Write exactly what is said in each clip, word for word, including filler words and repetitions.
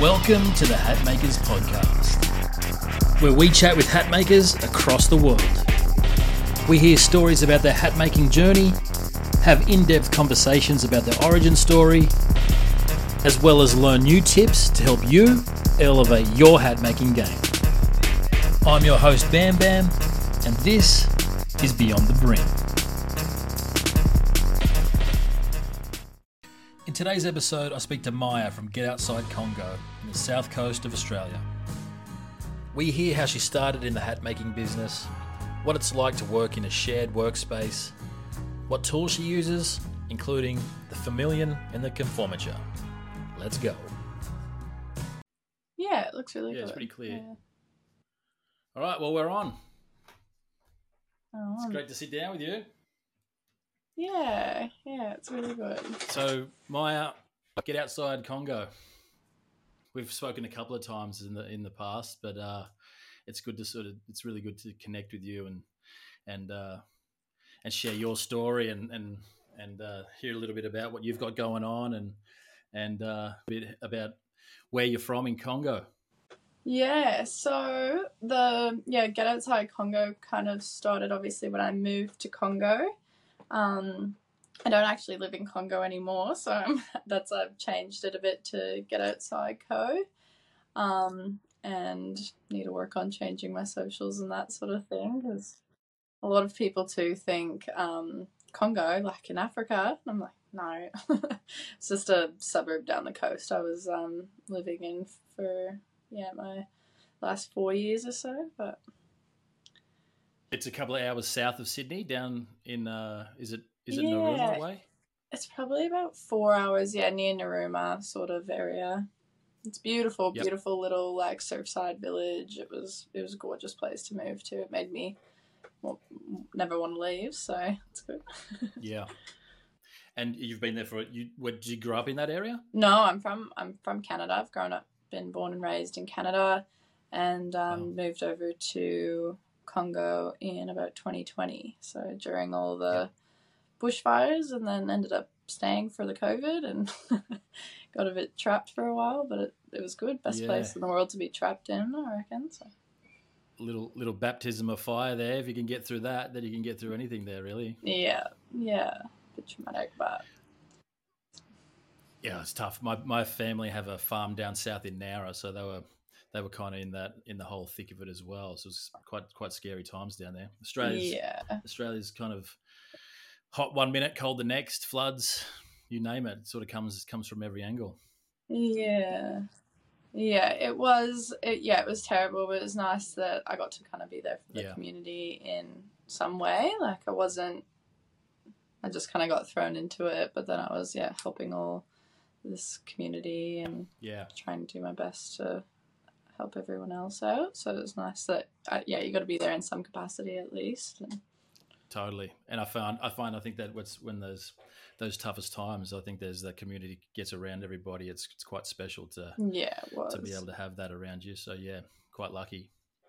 Welcome to the Hat Makers Podcast, where we chat with hat makers across the world. We hear stories about their hat making journey, have in-depth conversations about their origin story, as well as learn new tips to help you elevate your hat making game. I'm your host Bam Bam, and this is Beyond the Brim. In today's episode, I speak to Maya from Get Outside Congo in the south coast of Australia. We hear how she started in the hat making business, what it's like to work in a shared workspace, what tools she uses, including the Famillion and the Conformature. Let's go. Yeah, it looks really yeah, good. It's pretty clear. Yeah. All right, well, we're on. Oh, It's great to sit down with you. Yeah, yeah, it's really good. So, Maya, Get Outside Congo. We've spoken a couple of times in the in the past, but uh, it's good to sort of it's really good to connect with you and and uh, and share your story and and and uh, hear a little bit about what you've got going on and and uh, a bit about where you're from in Congo. Yeah, so the yeah Get Outside Congo kind of started obviously when I moved to Congo. Um, I don't actually live in Congo anymore, so I'm, that's I've changed it a bit to Get Outside Co. Um, and need to work on changing my socials and that sort of thing, because a lot of people too think um, Congo, like in Africa. I'm like, no, it's just a suburb down the coast I was um, living in for yeah my last four years or so, but. It's a couple of hours south of Sydney, down in uh, is it is it Yeah. Narooma way? It's probably about four hours, yeah, near Narooma sort of area. It's beautiful, Yep. beautiful little like surfside village. It was it was a gorgeous place to move to. It made me well, never want to leave, so it's good. Yeah. And you've been there for you. Where, did you grow up in that area? No, I'm from I'm from Canada. I've grown up, been born and raised in Canada, and um, Oh. moved over to Congo in about twenty twenty. So during all the Yeah. bushfires, and then ended up staying for the COVID and got a bit trapped for a while, but it, it was good. Best Yeah. place in the world to be trapped in, I reckon. So. Little little baptism of fire there. If you can get through that, then you can get through anything there, really. Yeah, yeah, a bit traumatic, but Yeah, it's tough. My my family have a farm down south in Nowra, so they were they were kind of in that in the whole thick of it as well. So it was quite quite scary times down there. Australia's yeah, Australia's kind of hot one minute, cold the next, floods, you name it. It sort of comes comes from every angle. yeah, yeah. It was, it, yeah, it was terrible, but it was nice that I got to kind of be there for the Yeah. community in some way. Like I wasn't, I just kind of got thrown into it, but then I was, yeah, helping all this community and Yeah. trying to do my best to help everyone else out. So it was nice that, uh, yeah, you got to be there in some capacity at least. And Totally, and I found I find I think that what's when those those toughest times, I think there's that community gets around everybody. It's it's quite special to yeah, it was. to be able to have that around you. So yeah, quite lucky.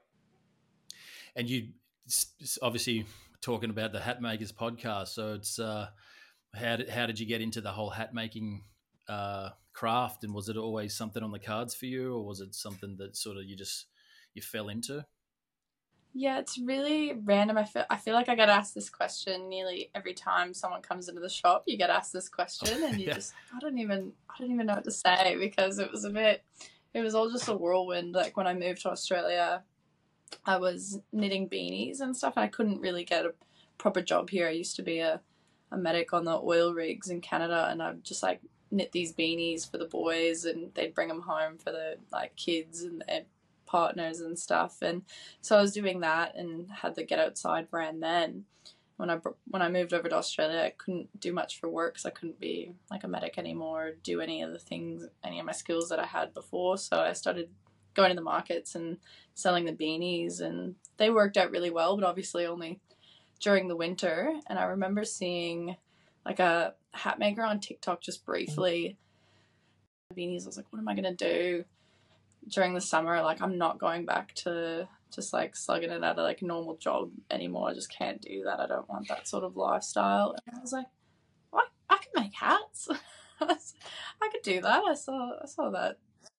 And you s- s- obviously talking about the Hat Makers podcast. So it's uh, how did how did you get into the whole hat making uh, craft? And was it always something on the cards for you, or was it something that sort of you just you fell into? Yeah, it's really random. I feel I feel like I get asked this question nearly every time someone comes into the shop. You get asked this question, and you Yeah. just I don't even I don't even know what to say, because it was a bit it was all just a whirlwind. Like when I moved to Australia, I was knitting beanies and stuff, and I couldn't really get a proper job here. I used to be a, a medic on the oil rigs in Canada, and I'd just like knit these beanies for the boys, and they'd bring them home for the like kids and their partners and stuff. And so I was doing that and had the Get Outside brand then. When I when I moved over to Australia, I couldn't do much for work because I couldn't be like a medic anymore, do any of the things, any of my skills that I had before. So I started going to the markets and selling the beanies, and they worked out really well, but obviously only during the winter. And I remember seeing like a hat maker on TikTok just briefly beanies. I was like, what am I going to do during the summer? Like, I'm not going back to just like slugging it at a like normal job anymore. I just can't do that. I don't want that sort of lifestyle. And I was like, well, I, I can make hats. I could do that. I saw I saw that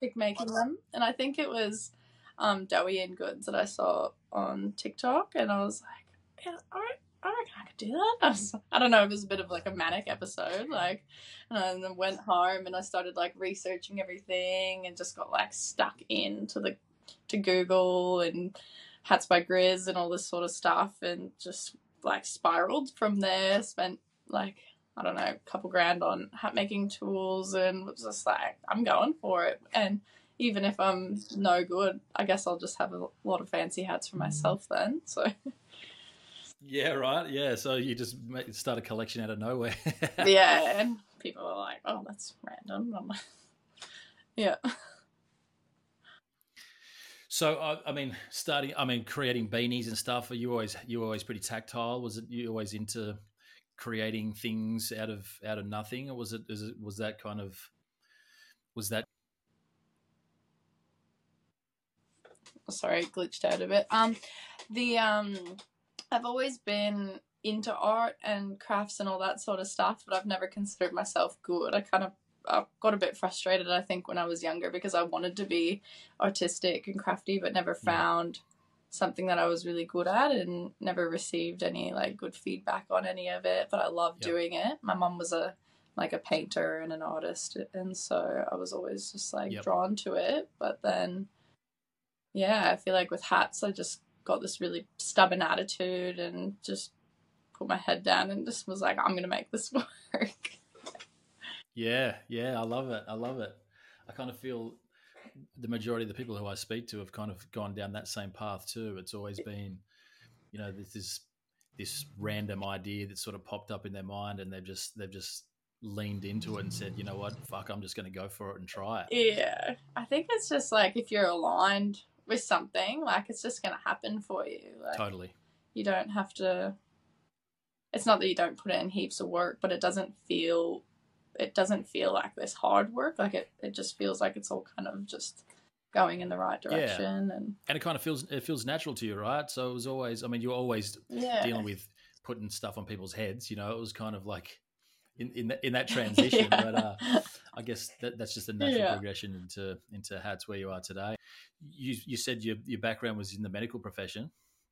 like making them, and I think it was um, Doughy Goods that I saw on TikTok, and I was like, yeah, all right. I reckon I could do that. I, was, I don't know, it was a bit of like a manic episode, like, and then went home and I started like researching everything and just got like stuck into the to Google and Hats by Grizz and all this sort of stuff, and just like spiraled from there. Spent like, I don't know, a couple grand on hat making tools, and was just like, I'm going for it. And even if I'm no good, I guess I'll just have a lot of fancy hats for myself then. So. Yeah, right. Yeah, so you just start a collection out of nowhere. Yeah, and people are like, "Oh, that's random." I'm like, yeah. So, I, I mean, starting, I mean, creating beanies and stuff. Are you always you were always pretty tactile? Was it you always into creating things out of out of nothing, or was it, is it was that kind of was that? Sorry, glitched out a bit. Um, the um. I've always been into art and crafts and all that sort of stuff, but I've never considered myself good. I kind of I got a bit frustrated, I think, when I was younger, because I wanted to be artistic and crafty, but never found yeah. something that I was really good at, and never received any like good feedback on any of it. But I loved yep. doing it. My mum was a like a painter and an artist, and so I was always just like yep. drawn to it. But then, yeah, I feel like with hats, I just got this really stubborn attitude and just put my head down and just was like, I'm going to make this work. Yeah, yeah, I love it. I love it. I kind of feel the majority of the people who I speak to have kind of gone down that same path too. It's always been, you know, this is this random idea that sort of popped up in their mind, and they've just they've just leaned into it and said, you know what, fuck, I'm just going to go for it and try it. Yeah, I think it's just like if you're aligned with something, like it's just going to happen for you. Like, totally. You don't have to, it's not that you don't put in heaps of work, but it doesn't feel, it doesn't feel like this hard work. Like it, it just feels like it's all kind of just going in the right direction. Yeah. And and it kind of feels, it feels natural to you, right? So it was always, I mean, you're always yeah. dealing with putting stuff on people's heads, you know, it was kind of like in, in, the, in that transition, yeah. but uh, I guess that, that's just a natural yeah. progression into, into hats where you are today. You you said your your background was in the medical profession.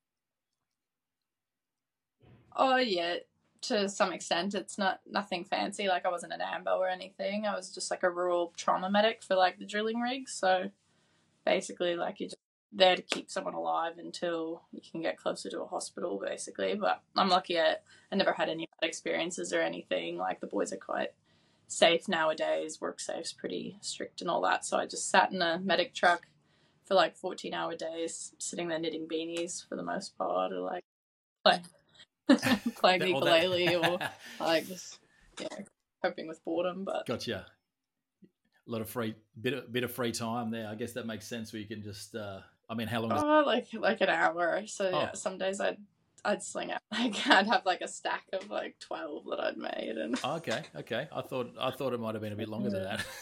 Oh yeah, to some extent. It's not nothing fancy. Like I wasn't an AMBO or anything. I was just like a rural trauma medic for like the drilling rigs. So basically, like you're just there to keep someone alive until you can get closer to a hospital, basically. But I'm lucky I, I never had any bad experiences or anything. Like the boys are quite safe nowadays. WorkSafe's pretty strict and all that. So I just sat in a medic truck for like fourteen hour days, sitting there knitting beanies for the most part, or like playing, playing ukulele or like just, yeah, coping with boredom. But gotcha. A lot of free, bit of, bit of free time there. I guess that makes sense where you can just, uh, I mean, how long is Oh, like, like an hour. So oh. yeah, some days I'd, I'd sling out, like I'd have like a stack of like twelve that I'd made. And oh, okay. Okay. I thought, I thought it might've been a bit longer yeah. than that.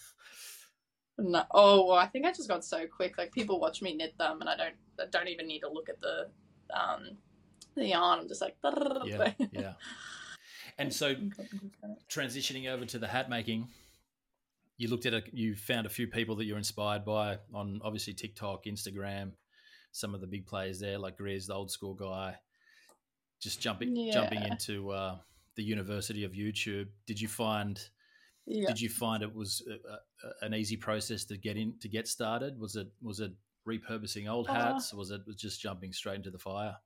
No, oh, well, I think I just got so quick. Like people watch me knit them, and I don't, I don't even need to look at the, um, the yarn. I'm just like, yeah, yeah. And so, transitioning over to the hat making, you looked at a, you found a few people that you're inspired by on obviously TikTok, Instagram, some of the big players there like Grizz, the old school guy. Just jumping, yeah. jumping into uh, the university of YouTube. Did you find? Yeah. Did you find it was a, a, an easy process to get in to get started? Was it was it repurposing old hats? Uh, was it was just jumping straight into the fire?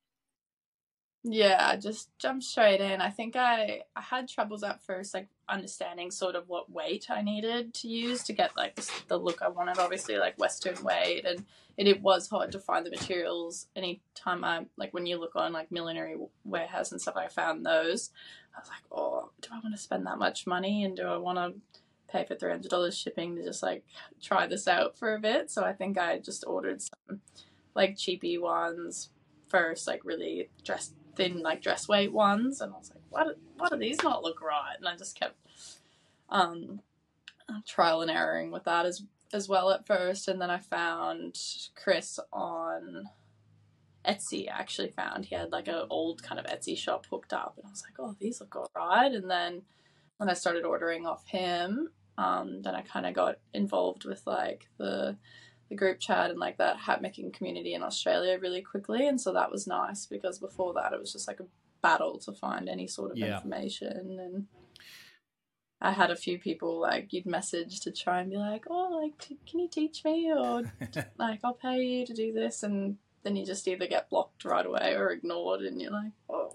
Yeah, I just jumped straight in. I think I, I had troubles at first, like understanding sort of what weight I needed to use to get like the, the look I wanted, obviously like Western weight, and it, it was hard to find the materials. Anytime I, like when you look on like Millinery Warehouse and stuff, I found those. I was like, oh, do I want to spend that much money, and do I want to pay for three hundred dollars shipping to just like try this out for a bit? So I think I just ordered some like cheapy ones first, like really dressed thin, like dress weight ones, and I was like, why do, why do these not look right? And I just kept um, trial and erroring with that as as well at first, and then I found Chris on Etsy. I actually found he had like an old kind of Etsy shop hooked up, and I was like, oh, these look all right. And then when I started ordering off him, Um, then I kind of got involved with like the the group chat and like that hat making community in Australia really quickly, and so that was nice because before that it was just like a battle to find any sort of Yeah. information. And I had a few people like you'd message to try and be like, oh, like t- can you teach me, or like I'll pay you to do this, and then you just either get blocked right away or ignored, and you're like, oh.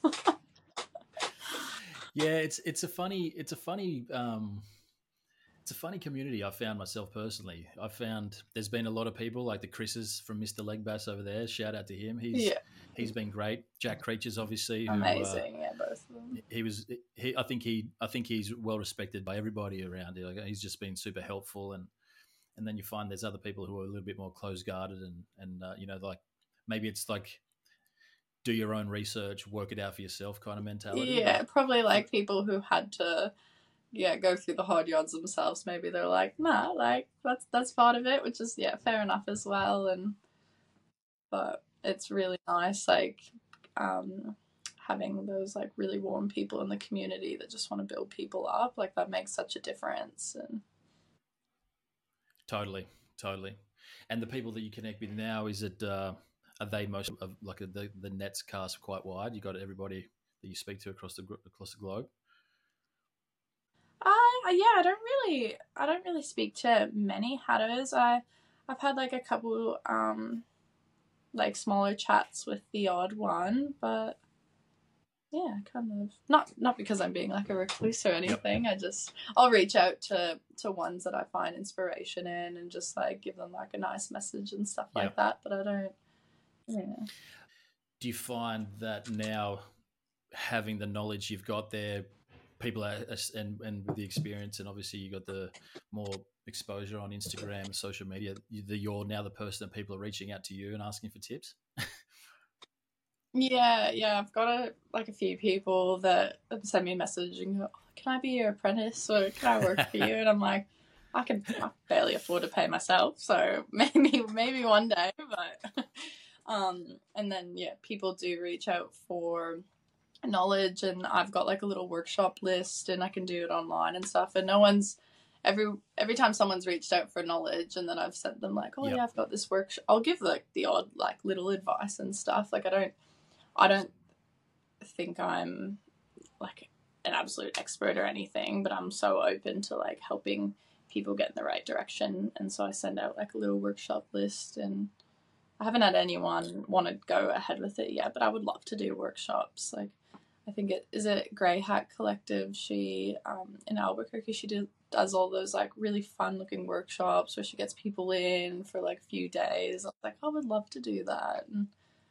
Yeah, it's it's a funny it's a funny um, it's a funny community. I found myself personally. I found there's been a lot of people like the Chris's from Mister Legbass over there. Shout out to him. He's Yeah. he's been great. Jack Creatures, obviously, who, uh, Amazing, yeah, both of them. he was he. I think he I think he's well respected by everybody around here. Like, he's just been super helpful, and and then you find there's other people who are a little bit more closed guarded, and and uh, you know, like maybe it's like do your own research, work it out for yourself kind of mentality. Yeah, But probably like people who had to, yeah, go through the hard yards themselves. Maybe they're like, nah, like that's that's part of it, which is yeah, fair enough as well. And but it's really nice, like um, having those like really warm people in the community that just want to build people up. Like that makes such a difference. And totally, totally. And the people that you connect with now, is it uh, are they most of like a, the the net's cast quite wide? You got everybody that you speak to across the gro- across the globe. I yeah, I don't really, I don't really speak to many hatters. I I've had like a couple um like smaller chats with the odd one, but yeah, kind of not not because I'm being like a recluse or anything. I just I'll reach out to to ones that I find inspiration in and just like give them like a nice message and stuff like Yep. that. But I don't. Yeah. Do you find that now, having the knowledge you've got there, people are, and and with the experience, and obviously you got the more exposure on Instagram and social media, you- the- you're now the person that people are reaching out to you and asking for tips? Yeah, yeah, I've got a like a few people that send me a message and go, "Can I be your apprentice or can I work for you?" And I'm like, I can I barely afford to pay myself, so maybe maybe one day. But um, and then yeah, people do reach out for knowledge, and I've got like a little workshop list, and I can do it online and stuff. And no one's every every time someone's reached out for knowledge, and then I've sent them like, "Oh Yep. yeah, I've got this workshop." I'll give like the odd like little advice and stuff. Like I don't. I don't think I'm like an absolute expert or anything, but I'm so open to like helping people get in the right direction. And so I send out like a little workshop list, and I haven't had anyone want to go ahead with it yet, but I would love to do workshops. Like I think it is it Grey Hat Collective. She um, in Albuquerque, she do, does all those like really fun looking workshops where she gets people in for like a few days. I was like, I would love to do that. And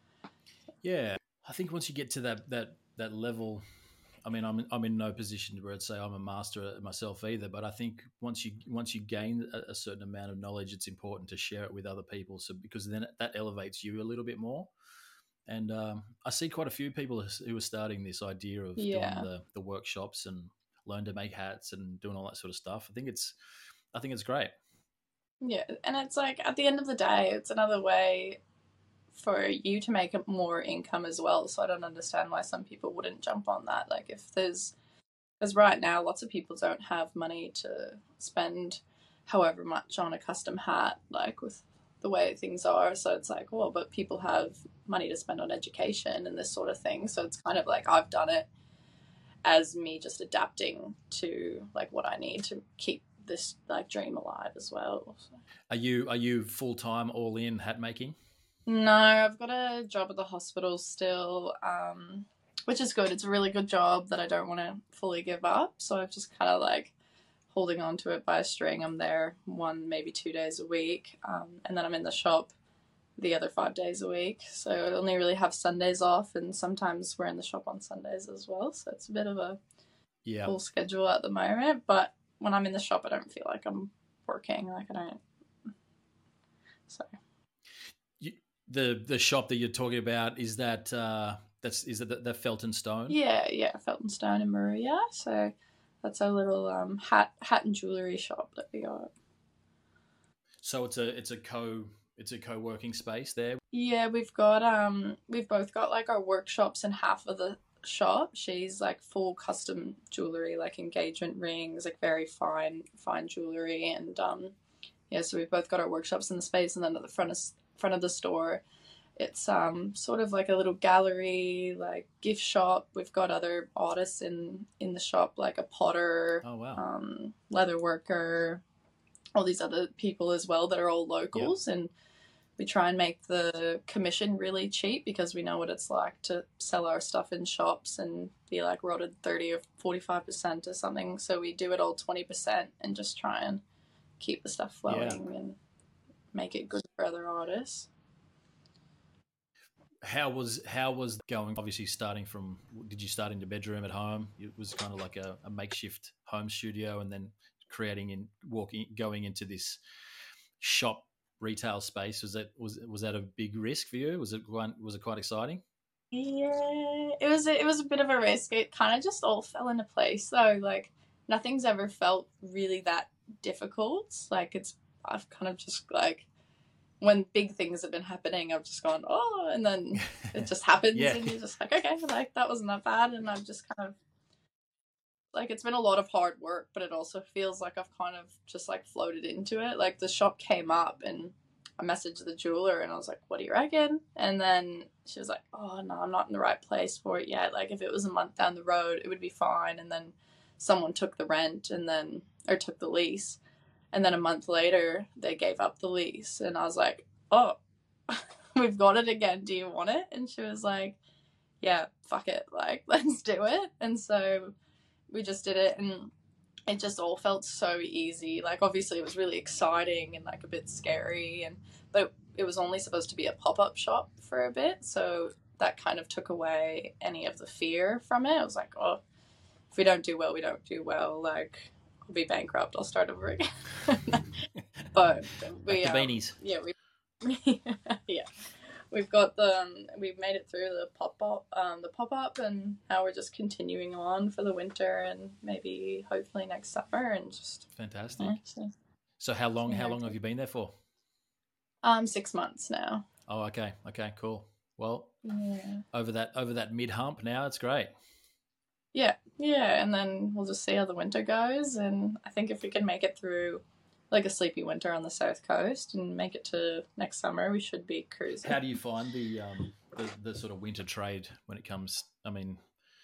Yeah, I think once you get to that that that level, I mean, I'm I'm in no position where I'd say I'm a master myself either. But I think once you once you gain a, a certain amount of knowledge, it's important to share it with other people. So because then that elevates you a little bit more. And um, I see quite a few people who are starting this idea of yeah. doing the the workshops and learn to make hats and doing all that sort of stuff. I think it's I think it's great. Yeah, and it's like at the end of the day, it's another way for you to make more income as well. So I don't understand why some people wouldn't jump on that. Like if there's, because right now lots of people don't have money to spend however much on a custom hat, like with the way things are. So it's like, well, but people have money to spend on education and this sort of thing. So it's kind of like I've done it as me just adapting to like what I need to keep this like dream alive as well. So. Are you are you full time all in hat making? No, I've got a job at the hospital still, um, which is good. It's a really good job that I don't want to fully give up. So I've just kind of like holding on to it by a string. I'm there one, maybe two days a week. Um, and then I'm in the shop the other five days a week. So I only really have Sundays off. And sometimes we're in the shop on Sundays as well. So it's a bit of a Yeah. full schedule at the moment. But when I'm in the shop, I don't feel like I'm working. Like I don't. So. The the shop that you're talking about, is that uh, that's is it the, the Felton Stone? Yeah, yeah, Felton Stone in Maria. So that's our little um, hat hat and jewelry shop that we got. So it's a it's a co it's a co-working space there. Yeah, we've got um we've both got like our workshops in half of the shop. She's like full custom jewelry, like engagement rings, like very fine, fine jewelry. And um, yeah, so we've both got our workshops in the space, and then at the front of front of the store, it's um sort of like a little gallery, like gift shop. We've got other artists in in the shop, like a potter, Oh wow. um, leather worker, all these other people as well that are all locals. Yep. And we try and make the commission really cheap because we know what it's like to sell our stuff in shops and be like rotted thirty or forty-five percent or something. So we do it all twenty percent and just try and keep the stuff flowing yeah. and make it good for other artists. How was how was going? Obviously, starting from, did you start in your bedroom at home? It was kind of like a, a makeshift home studio, and then creating and walking, going into this shop retail space. Was that was was that a big risk for you? Was it was it quite exciting? Yeah, it was. It was a bit of a risk. It kind of just all fell into place though. Like nothing's ever felt really that difficult. Like it's I've kind of just like. When big things have been happening, I've just gone, oh, and then it just happens yeah. and you're just like, okay, like that wasn't that bad. And I've just kind of, like, it's been a lot of hard work, but it also feels like I've kind of just like floated into it. Like the shop came up and I messaged the jeweler and I was like, what do you reckon? And then she was like, oh, no, I'm not in the right place for it yet. Like if it was a month down the road, it would be fine. And then someone took the rent and then, or took the lease. And then a month later, they gave up the lease. And I was like, oh, we've got it again. Do you want it? And she was like, yeah, fuck it. Like, let's do it. And so we just did it. And it just all felt so easy. Like, obviously, it was really exciting and, like, a bit scary. And but it was only supposed to be a pop-up shop for a bit. So that kind of took away any of the fear from it. I was like, oh, if we don't do well, we don't do well. Like... I'll be bankrupt. I'll start over again. But we, like the beanies. Um, yeah, we, yeah, we've got the, um, we've made it through the pop up, um, the pop up, and now we're just continuing on for the winter and maybe hopefully next summer and just fantastic. Yeah, so, so how long? How long have you been there for? Um, six months now. Oh, okay, okay, cool. Well, yeah. over that over that mid hump now, it's great. Yeah, yeah, and then we'll just see how the winter goes. And I think if we can make it through, like, a sleepy winter on the south coast and make it to next summer, we should be cruising. How do you find the um the, the sort of winter trade when it comes? I mean,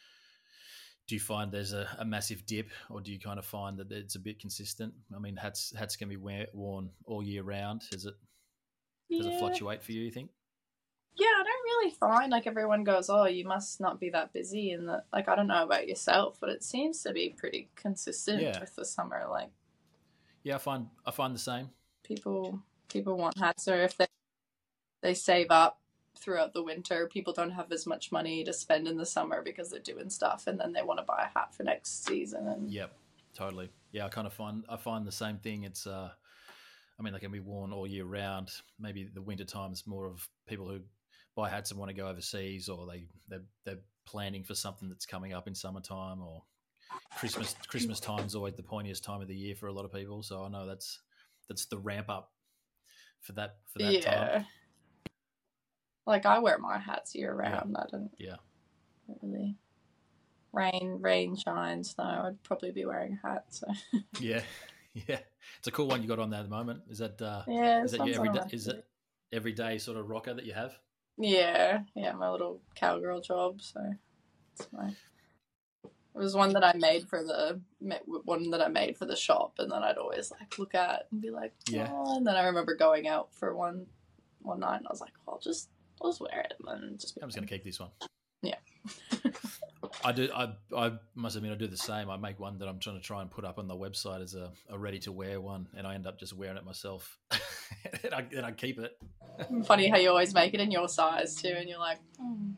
do you find there's a, a massive dip, or do you kind of find that it's a bit consistent? I mean, hats hats can be wear, worn all year round. Is it does yeah. it fluctuate for you? You think? Yeah, I don't really find like everyone goes, oh, you must not be that busy. And that, like, I don't know about yourself, but it seems to be pretty consistent yeah. with the summer. Like, yeah, I find I find the same. People people want hats, or if they they save up throughout the winter, people don't have as much money to spend in the summer because they're doing stuff, and then they want to buy a hat for next season. And yep, totally. Yeah, I kind of find I find the same thing. It's uh, I mean, they can be worn all year round. Maybe the winter time is more of people who buy hats and want to go overseas, or they they're, they're planning for something that's coming up in summertime, or Christmas. Christmas time is always the pointiest time of the year for a lot of people. So I know that's that's the ramp up for that for that yeah. time. Like I wear my hats year round. Yeah. I don't. Yeah. Really. Rain, rain, shine, snow. I'd probably be wearing a hat. So. yeah, yeah. It's a cool one you got on there at the moment. Is that? Uh, yeah. Is that your everyday? Is it everyday sort of rocker that you have? Yeah, yeah, my little cowgirl job. So it's my. It was one that I made for the one that I made for the shop, and then I'd always like look at and be like, oh. Yeah. And then I remember going out for one one night, and I was like, well, I'll just I'll just wear it, and just. I'm just gonna keep this one. Yeah. I do. I I must admit, I do the same. I make one that I'm trying to try and put up on the website as a, a ready to wear one, and I end up just wearing it myself, and, I, and I keep it. Funny how you always make it in your size too, and you're like. Mm.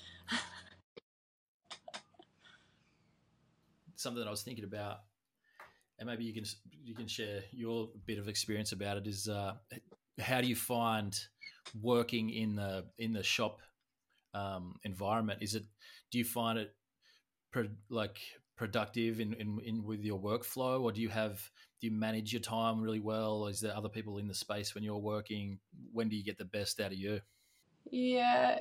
Something that I was thinking about, and maybe you can you can share your bit of experience about it. Is uh, how do you find working in the in the shop um, environment? Is it do you find it pro, like productive in, in, in with your workflow, or do you have do you manage your time really well? Or is there other people in the space when you're working? When do you get the best out of you? Yeah, it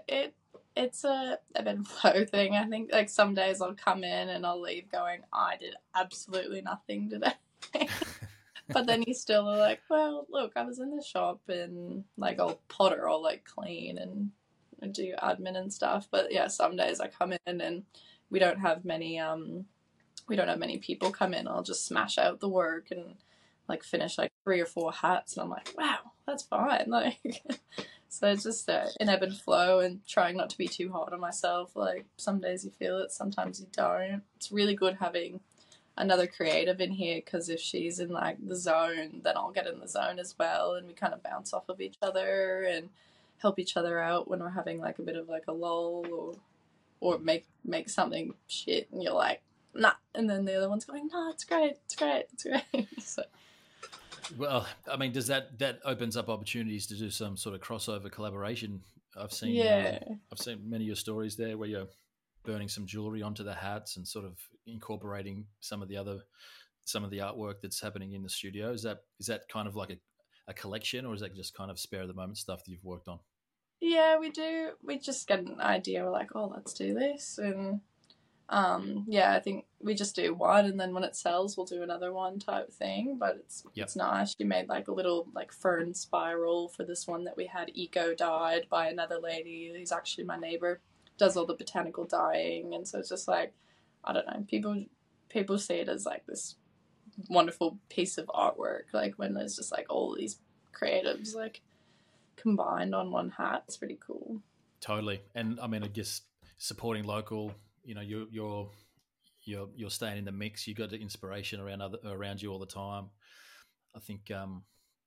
it's a ebb and flow thing. I think like some days I'll come in and I'll leave going, I did absolutely nothing today. But then you still are like, well, look, I was in the shop and like I'll potter, I'll like clean and do admin and stuff. But yeah, some days I come in and we don't have many um we don't have many people come in. I'll just smash out the work and like finish like three or four hats and I'm like, wow, that's fine. Like so it's just uh, an ebb and flow and trying not to be too hard on myself. Like some days you feel it, sometimes you don't. It's really good having another creative in here because if she's in like the zone, then I'll get in the zone as well, and we kind of bounce off of each other and help each other out when we're having like a bit of like a lull or or make make something shit and you're like nah, and then the other one's going no, it's great, it's great, it's great. So well, I mean, does that that opens up opportunities to do some sort of crossover collaboration? I've seen yeah, um, I've seen many of your stories there where you're burning some jewelry onto the hats and sort of incorporating some of the other some of the artwork that's happening in the studio. Is that is that kind of like a, a collection, or is that just kind of spare of the moment stuff that you've worked on? yeah, we do. We just get an idea. We're like, oh, let's do this, and um, yeah, I think we just do one, and then when it sells, we'll do another one type thing. But it's Yep. it's nice. She made like a little like fern spiral for this one that we had eco dyed by another lady who's actually my neighbor. Does all the botanical dyeing, and so it's just like I don't know. People people see it as like this wonderful piece of artwork. Like when there's just like all these creatives like combined on one hat, it's pretty cool. Totally. And I mean, I guess supporting local, you know, you're you're you're you're staying in the mix. You got the inspiration around other around you all the time. I think um,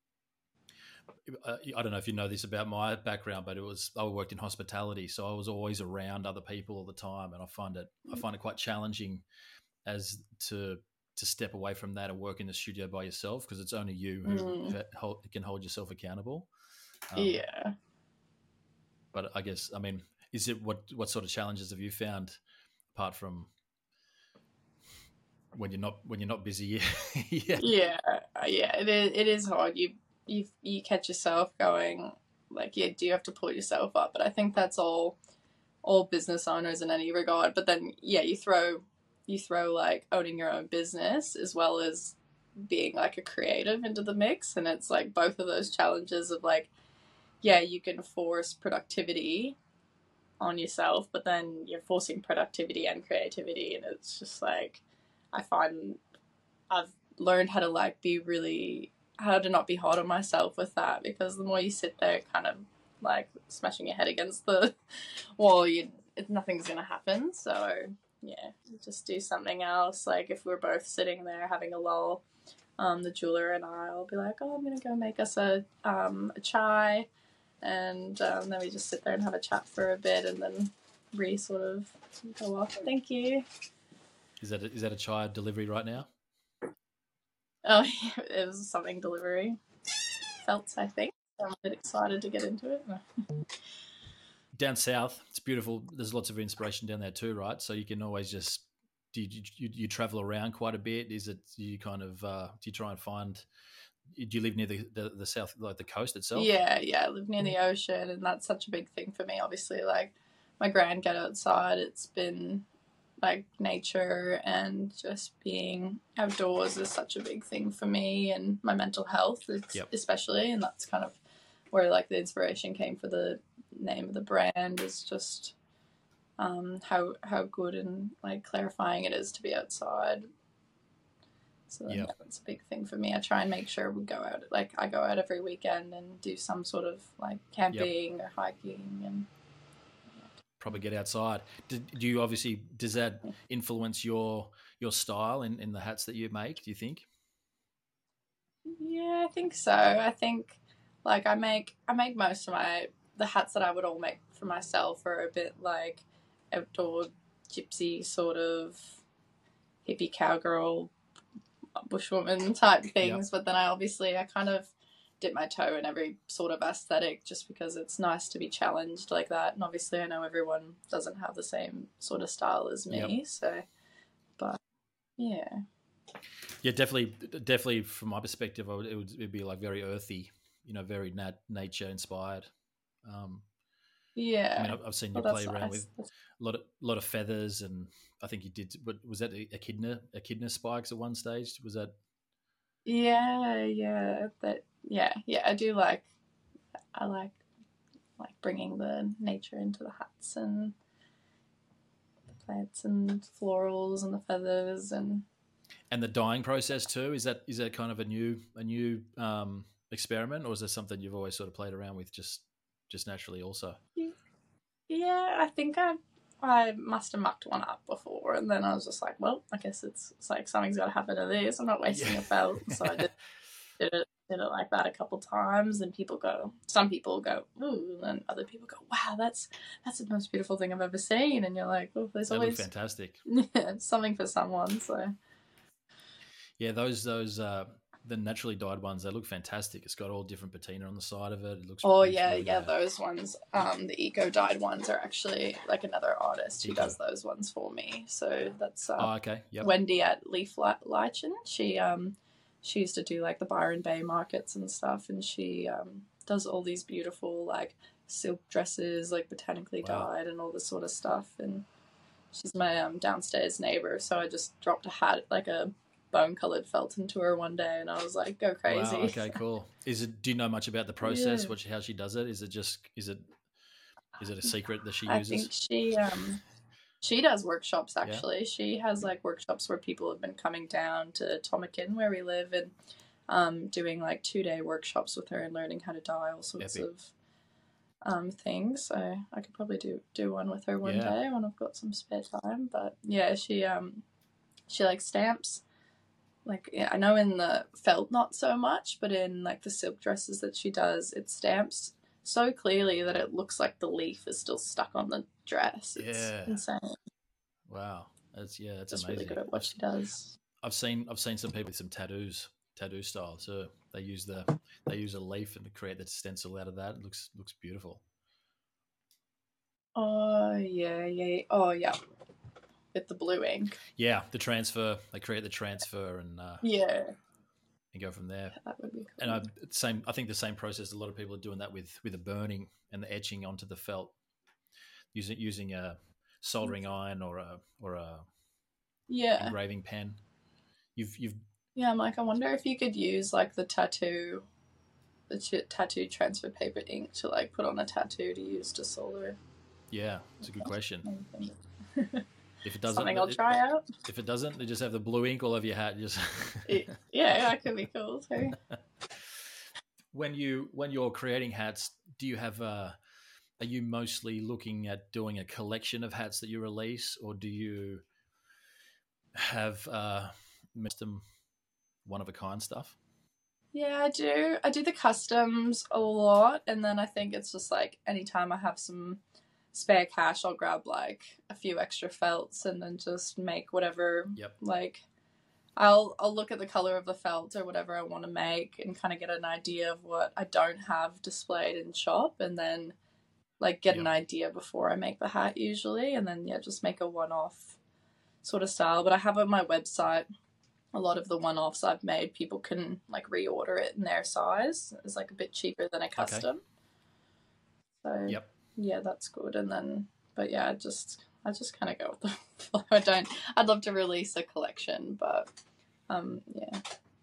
I don't know if you know this about my background, but it was I worked in hospitality, so I was always around other people all the time, and I find it I find it quite challenging as to to step away from that and work in the studio by yourself because it's only you who Mm. hold, can hold yourself accountable. Um, Yeah. But I guess I mean, is it what what sort of challenges have you found apart from when you're not when you're not busy? yeah, Yeah, uh, yeah, it is. It is hard. You you you catch yourself going like, yeah, do you have to pull yourself up? But I think that's all all business owners in any regard. But then, yeah, you throw you throw like owning your own business as well as being like a creative into the mix, and it's like both of those challenges of like, yeah, you can force productivity on yourself, but then you're forcing productivity and creativity, and it's just like I find I've learned how to like be really how to not be hard on myself with that because the more you sit there kind of like smashing your head against the wall, you it, nothing's gonna happen. So yeah, just do something else. Like if we're both sitting there having a lull, um, the jeweler and I will be like, oh, I'm gonna go make us a um, a chai, and um, then we just sit there and have a chat for a bit, and then re sort of go off. Thank you. is that a, is that a child delivery right now? Oh, yeah, it was something delivery. Felts, I think. I'm a bit excited to get into it. Down south, it's beautiful. There's lots of inspiration down there too, right? So you can always just do you, you, you travel around quite a bit? Is it do you kind of uh, do you try and find? Do you live near the, the, the south, like the coast itself? Yeah, yeah. I live near the ocean, and that's such a big thing for me. Obviously, like my grand get outside. It's been like nature and just being outdoors is such a big thing for me and my mental health, Yep. especially. And that's kind of where like the inspiration came for the name of the brand is just um, how how good and like clarifying it is to be outside. So Yep. yeah, that's a big thing for me. I try and make sure we go out, like I go out every weekend and do some sort of like camping or hiking and Probably get outside. Do, do you obviously does that influence your your style in, in the hats that you make? Do you think? yeah, I think so. I think like I make I make most of my the hats that I would all make for myself are a bit like outdoor gypsy sort of hippie cowgirl bushwoman type things, but then I obviously I kind of dip my toe in every sort of aesthetic just because it's nice to be challenged like that. And obviously I know everyone doesn't have the same sort of style as me, Yep. so but yeah. Yeah, definitely, definitely. From my perspective, I would, it would it'd be like very earthy, you know, very nat- nature inspired. Um, Yeah. I mean, I've, I've seen you Well, play that's around nice. with a lot of lot of feathers, and I think you did. What was that? Echidna, echidna spikes at one stage. Was that? Yeah, yeah, that, yeah, yeah. I do like, I like, like bringing the nature into the hats and the plants and florals and the feathers and. And the dyeing process too. Is that is that kind of a new a new um, experiment, or is that something you've always sort of played around with just just naturally? Also, Yeah, I think I I must have mucked one up before, and then I was just like, well, I guess it's, it's like something's got to happen to this. I'm not wasting yeah. a felt, so I did, did it did it like that a couple times, and people go, some people go, ooh, and other people go, wow, that's that's the most beautiful thing I've ever seen, and you're like, oh, there's They look always fantastic. yeah, something for someone. So Yeah, those those uh, the naturally dyed ones, they look fantastic. It's got all different patina on the side of it. It looks oh it looks yeah, really yeah, good. those ones, um, the eco dyed ones are actually like another artist who Eco. does those ones for me. So that's uh, Oh, okay. Yep. Wendy at Leaf Lichen. She um she used to do like the Byron Bay markets and stuff, and she um does all these beautiful like silk dresses, like botanically Wow. dyed and all this sort of stuff. And she's my um downstairs neighbor, so I just dropped a hat like a bone colored felt into her one day, and I was like, go crazy. Wow. Okay. Cool. Is it? Do you know much about the process? Yeah. What she, how she does it? Is it just? Is it? Is it a secret that she I uses? think she um she does workshops Yeah. actually. She has like workshops where people have been coming down to Tomakin where we live and um doing like two day workshops with her and learning how to dye all sorts Epic. of um things. So I could probably do do one with her one Yeah. day when I've got some spare time. But yeah, she um she like stamps like yeah, I know in the felt not so much, but in like the silk dresses that she does, it stamps so clearly that it looks like the leaf is still stuck on the dress. It's Yeah. insane. Wow. That's yeah. That's Just amazing. really good at what I've, she does. I've seen I've seen some people with some tattoos, tattoo style. So they use the they use a leaf and create the stencil out of that. It looks looks beautiful. Oh yeah, yeah. Oh yeah. With the blue ink. Yeah, the transfer. They create the transfer and uh, Yeah, and go from there. that would be cool. And I same. I think the same process. A lot of people are doing that with with the burning and the etching onto the felt, using using a soldering iron or a or a yeah, engraving pen. You've you've yeah. I'm like, I wonder if you could use like the tattoo, the ch- tattoo transfer paper ink to like put on a tattoo to use to solder. yeah. It's a good question. Anything. If it doesn't, Something I'll it- try out. if it doesn't, they just have the blue ink all over your hat. Just It- yeah, that could be cool too. when you when you're creating hats, do you have a? Are you mostly looking at doing a collection of hats that you release, or do you have uh, custom one of a kind stuff? Yeah, I do. I do the customs a lot, and then I think it's just like anytime I have some spare cash, I'll grab like a few extra felts and then just make whatever. Yep. Like, I'll I'll look at the color of the felt or whatever I want to make and kind of get an idea of what I don't have displayed in shop, and then like get Yep. an idea before I make the hat usually, and then yeah, just make a one-off sort of style. But I have on my website a lot of the one-offs I've made. People can like reorder it in their size. It's like a bit cheaper than a custom. So Yep. yeah, that's good. And then, but yeah, I just I just kind of go with the flow. I don't. I'd love to release a collection, but um, yeah.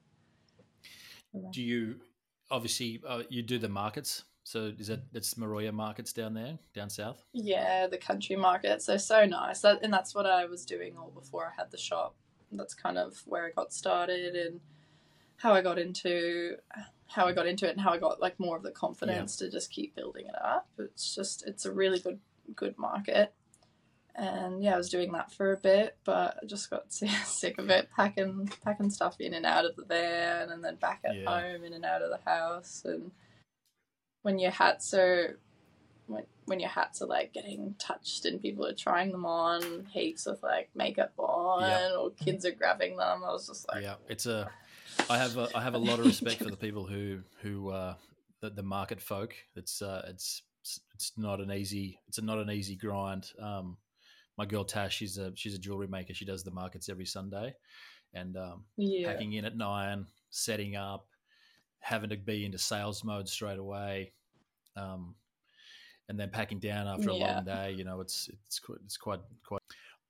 Do you obviously uh, you do the markets? So is that that's Maroya markets down there, down south? Yeah, the country markets, they're so nice. That, and that's what I was doing all before I had the shop. That's kind of where I got started and how I got into how I got into it and how I got like more of the confidence to just keep building it up. It's just it's a really good good market. And yeah, I was doing that for a bit, but I just got sick of it, packing packing stuff in and out of the van and then back at Yeah. home, in and out of the house. And when your hats are when, when your hats are like getting touched and people are trying them on, heaps of like makeup on, Yep. or kids are grabbing them, I was just like, Yeah, it's a. I have a I have a lot of respect for the people who who uh, the, the market folk. It's uh, it's it's not an easy it's not an easy grind. Um, my girl Tash, she's a she's a jewelry maker. She does the markets every Sunday, and um, yeah, packing in at nine, setting up, having to be into sales mode straight away. Um, and then packing down after a Yeah. long day, you know, it's it's quite it's quite quite.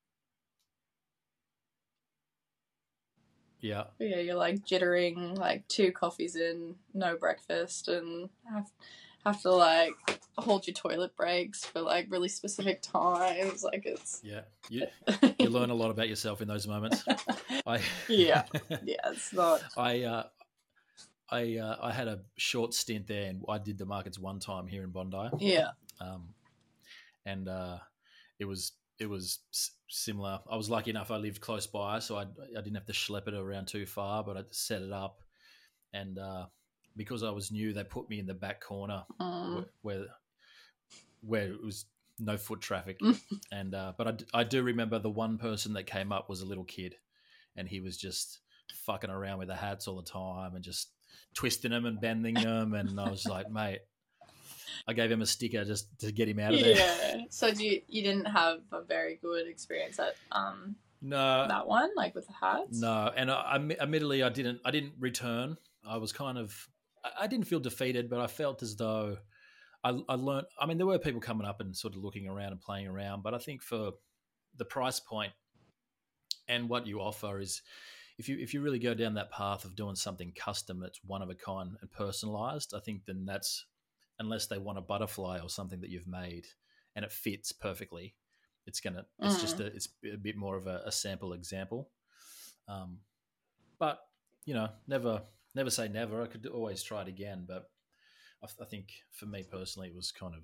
Yeah, Yeah, you're like jittering, like two coffees in, no breakfast, and have have to like hold your toilet breaks for like really specific times. Like it's yeah. You you learn a lot about yourself in those moments. I yeah, yeah. It's not. I uh, I uh, I had a short stint there, and I did the markets one time here in Bondi. Yeah, Um, and uh, it was it was s- similar. I was lucky enough; I lived close by, so I I didn't have to schlep it around too far. But I set it up, and uh, because I was new, they put me in the back corner um, where where, where it was no foot traffic. And uh, but I, d- I do remember the one person that came up was a little kid, and he was just fucking around with the hats all the time and just twisting them and bending them. And I was like, mate. I gave him a sticker just to get him out of there. yeah. So do you, you didn't have a very good experience at um No, that one, like with the hats? no, and I, I, admittedly, I didn't. I didn't return. I was kind of. I, I didn't feel defeated, but I felt as though I, I learned. I mean, there were people coming up and sort of looking around and playing around, but I think for the price point and what you offer is, if you if you really go down that path of doing something custom that's one of a kind and personalized, I think then that's, unless they want a butterfly or something that you've made and it fits perfectly, it's gonna it's Mm. just a, it's a bit more of a, a sample example. Um, but you know, never never say never. I could always try it again, but I, I think for me personally, it was kind of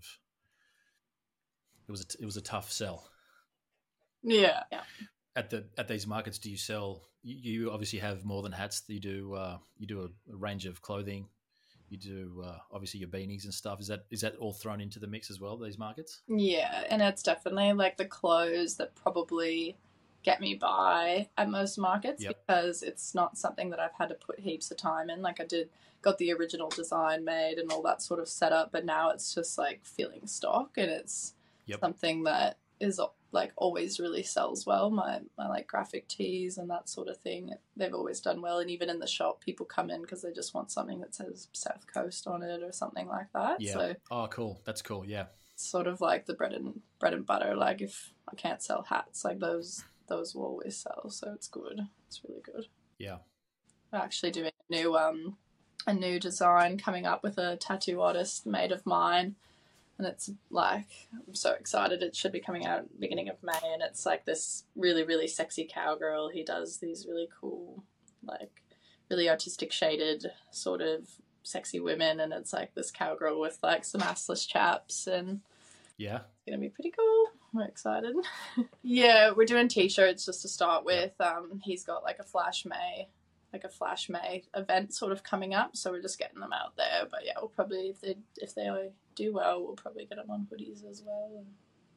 it was a, it was a tough sell. Yeah, yeah. At the at these markets, do you sell? You, you obviously have more than hats. You do uh, you do a, a range of clothing. You do uh, obviously your beanies and stuff. Is that is that all thrown into the mix as well? These markets? Yeah, and it's definitely like the clothes that probably get me by at most markets Yep. because it's not something that I've had to put heaps of time in. Like I did got the original design made and all that sort of setup, but now it's just like filling stock and it's Yep. something that is like always really sells well. My my like graphic tees and that sort of thing, they've always done well. And even in the shop, people come in because they just want something that says South Coast on it or something like that. Yeah. So Oh, cool. That's cool. Yeah. it's sort of like the bread and bread and butter. Like if I can't sell hats, like those those will always sell. So it's good. It's really good. Yeah. We're actually doing a new um a new design coming up with a tattoo artist mate of mine. And it's like, I'm so excited. It should be coming out at the beginning of May. And it's like this really, really sexy cowgirl. He does these really cool, like really artistic shaded sort of sexy women. And it's like this cowgirl with like some assless chaps. And Yeah. it's going to be pretty cool. We're excited. Yeah, we're doing t-shirts just to start with. Um, he's got like a Flash May, like a Flash May event sort of coming up. So we're just getting them out there. But yeah, we'll probably, if they, if they do well, we'll probably get them on hoodies as well.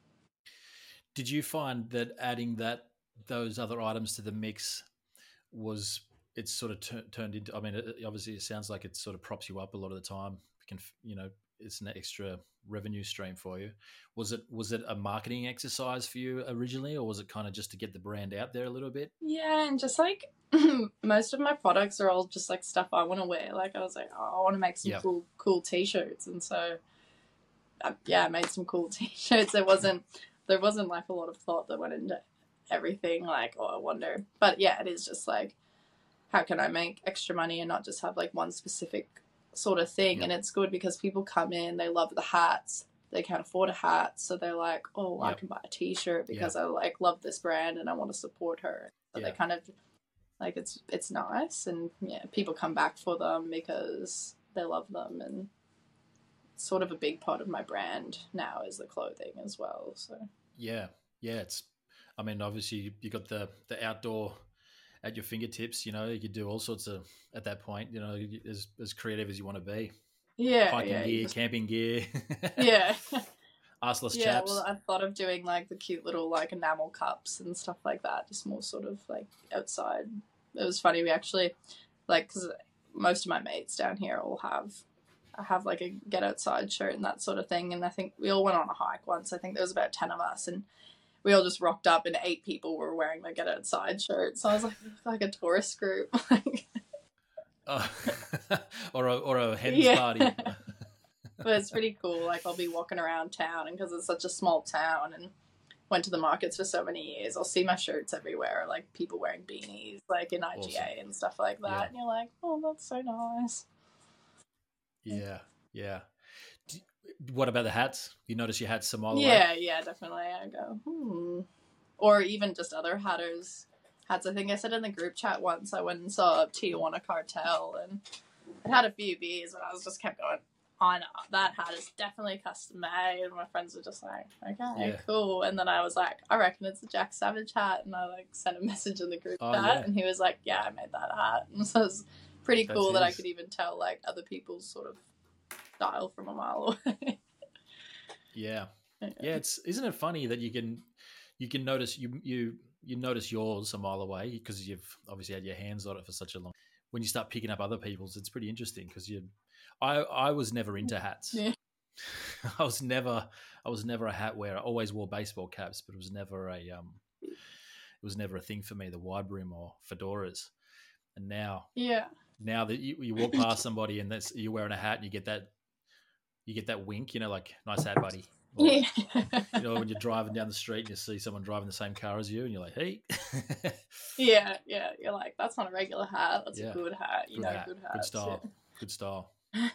Did you find that adding that those other items to the mix was it's sort of tur- turned into? I mean, it, obviously, it sounds like it sort of props you up a lot of the time. It can you know, it's an extra revenue stream for you. Was it was it a marketing exercise for you originally, or was it kind of just to get the brand out there a little bit? Yeah, and just like most of my products are all just like stuff I want to wear. Like I was like, oh, I want to make some Yep. cool, cool t-shirts, and so uh, yeah, I made some cool t-shirts. There wasn't there wasn't like a lot of thought that went into everything. Like, oh, I wonder, but yeah, it is just like, how can I make extra money and not just have like one specific sort of thing? Yep. And it's good because people come in, they love the hats, they can't afford a hat, so they're like, oh, I Yep. can buy a t-shirt because I like love this brand and I want to support her. So Yeah. they kind of like it's it's nice, and yeah, people come back for them because they love them, and it's sort of a big part of my brand now is the clothing as well. So Yeah, yeah. It's. I mean, obviously, you, you got the the outdoor at your fingertips. You know, you could do all sorts of at that point. You know, you- as as creative as you want to be. yeah, Hiking yeah, you gear, just- camping gear. yeah. Arseless Yeah, chaps. well, I thought of doing like the cute little like enamel cups and stuff like that, just more sort of like outside. It was funny. We actually like because most of my mates down here all have I have like a get outside shirt and that sort of thing. And I think we all went on a hike once. I think there was about ten of us, and we all just rocked up, and eight people were wearing their get outside shirts. So I was like, like a tourist group. Like, Oh, or a or a hen's Yeah. party. but but it's pretty cool. Like I'll be walking around town, and because it's such a small town, and went to the markets for so many years, I'll see my shirts everywhere, like people wearing beanies, like in I G A awesome. And stuff like that. Yeah. And you're like, oh, that's so nice. Yeah, yeah. What about the hats? You notice you had some all the yeah, way? Yeah, definitely. I go, hmm. Or even just other hatters. Hats. I think I said in the group chat once, I went and saw Tijuana Cartel, and I had a few beers, and I was just kept going, oh, no, that hat is definitely custom made. And my friends were just like, okay, yeah. cool. And then I was like, I reckon it's a Jack Savage hat. And I like sent a message in the group oh, chat, yeah. and he was like, yeah, I made that hat. And so it was pretty That's cool his. That I could even tell like other people's sort of style from a mile away. yeah. yeah. Yeah, it's isn't it funny that you can you can notice you you you notice yours a mile away because you've obviously had your hands on it for such a long. When you start picking up other people's, it's pretty interesting because you. I I was never into hats. Yeah. I was never I was never a hat wearer. I always wore baseball caps, but it was never a um. It was never a thing for me. The wide brim or fedoras, and now yeah. Now that you, you walk past somebody and that's you're wearing a hat and you get that. You get that wink, you know, like nice hat, buddy. Or, yeah. You know, when you're driving down the street and you see someone driving the same car as you, and you're like, "Hey." yeah, yeah. You're like, that's not a regular hat. That's yeah. a good hat. You good know, hat. good hat. Good style. Yeah. Good style. yeah,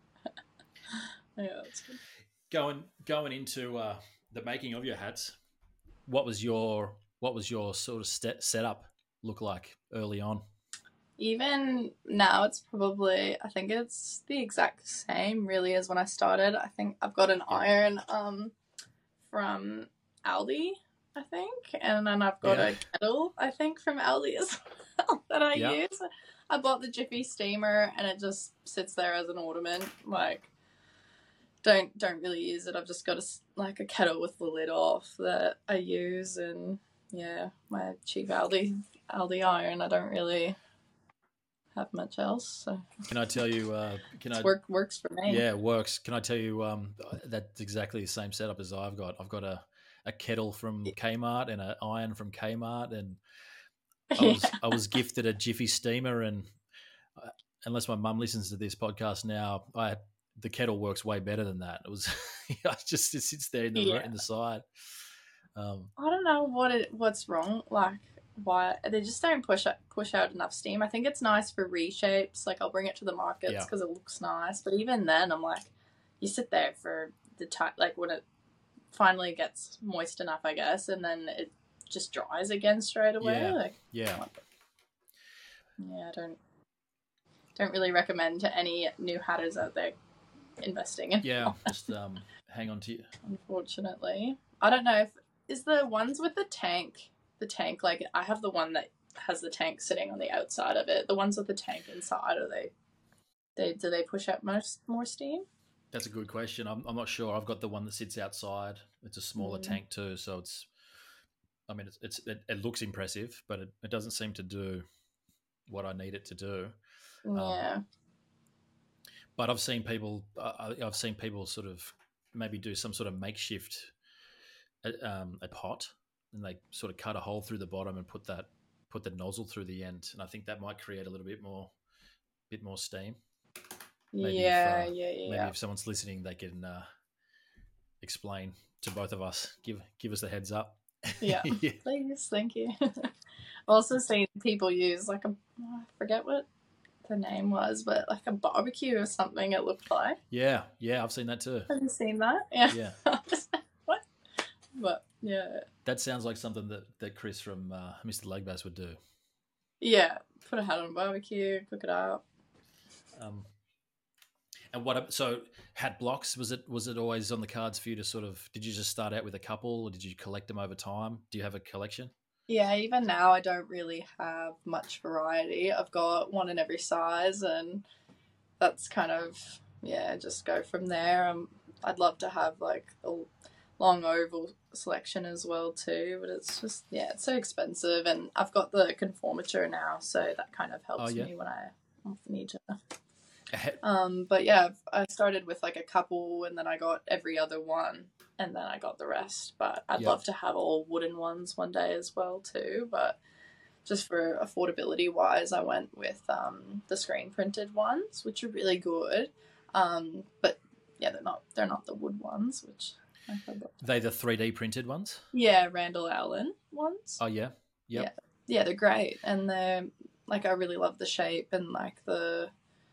that's good. Going going into uh, the making of your hats, what was your what was your sort of st- setup look like early on? Even now, it's probably, I think it's the exact same really as when I started. I think I've got an yeah. iron um, from Aldi, I think, and then I've got yeah. a kettle, I think, from Aldi as well that I yeah. use. I bought the Jiffy steamer, and it just sits there as an ornament. Like, don't don't really use it. I've just got a, like a kettle with the lid off that I use, and yeah, my cheap Aldi Aldi iron. I don't really have much else. So can I tell you? Uh, can I work works for me? Yeah, it works. Can I tell you? Um, that's exactly the same setup as I've got. I've got a, a kettle from Kmart and an iron from Kmart, and I was yeah. I was gifted a Jiffy steamer, and uh, unless my mum listens to this podcast now, I the kettle works way better than that. It was it just it sits there in the yeah. in the side. Um, I don't know what it what's wrong. Like. Why they just don't push out, push out enough steam. I think it's nice for reshapes. Like I'll bring it to the markets because yeah. it looks nice. But even then, I'm like, you sit there for the time, like when it finally gets moist enough, I guess, and then it just dries again straight away. Yeah, like, yeah, yeah. I don't don't really recommend to any new hatters out there investing in. Yeah, just um, hang on to you. Unfortunately, I don't know if is the ones with the tank. The tank, like I have the one that has the tank sitting on the outside of it. The ones with the tank inside, are they? They do they push out most more steam? That's a good question. I'm I'm not sure. I've got the one that sits outside. It's a smaller mm. tank too, so it's. I mean, it's, it's it, it looks impressive, but it, it doesn't seem to do what I need it to do. Yeah. Um, but I've seen people. Uh, I've seen people sort of maybe do some sort of makeshift, um, a pot. And they sort of cut a hole through the bottom and put that put the nozzle through the end, and I think that might create a little bit more, bit more steam. Maybe yeah, if, uh, yeah, yeah. Maybe if someone's listening, they can uh, explain to both of us. Give give us the heads up. Yeah, yeah. Please, thank you. I've also seen people use like a I forget what the name was, but like a barbecue or something. It looked like. Yeah, yeah, I've seen that too. Have you seen that? Yeah. Yeah. What? But yeah. That sounds like something that, that Chris from uh, Mister Legbass would do. Yeah, put a hat on a barbecue, cook it up. Um, and what? So hat blocks, was it was it always on the cards for you to sort of? Did you just start out with a couple, or did you collect them over time? Do you have a collection? Yeah, even now I don't really have much variety. I've got one in every size, and that's kind of yeah, just go from there. Um, I'd love to have like a long oval selection as well too, but it's just yeah it's so expensive, and I've got the conformature now, so that kind of helps oh, yeah. me when I need to um but yeah I started with like a couple, and then I got every other one, and then I got the rest, but I'd yep. love to have all wooden ones one day as well too, but just for affordability wise I went with um the screen printed ones, which are really good, um but yeah, they're not they're not the wood ones, which I forgot. They the three D printed ones? Yeah, Randall Allen ones. Oh yeah. Yep. Yeah, yeah, they're great, and they're like I really love the shape and like the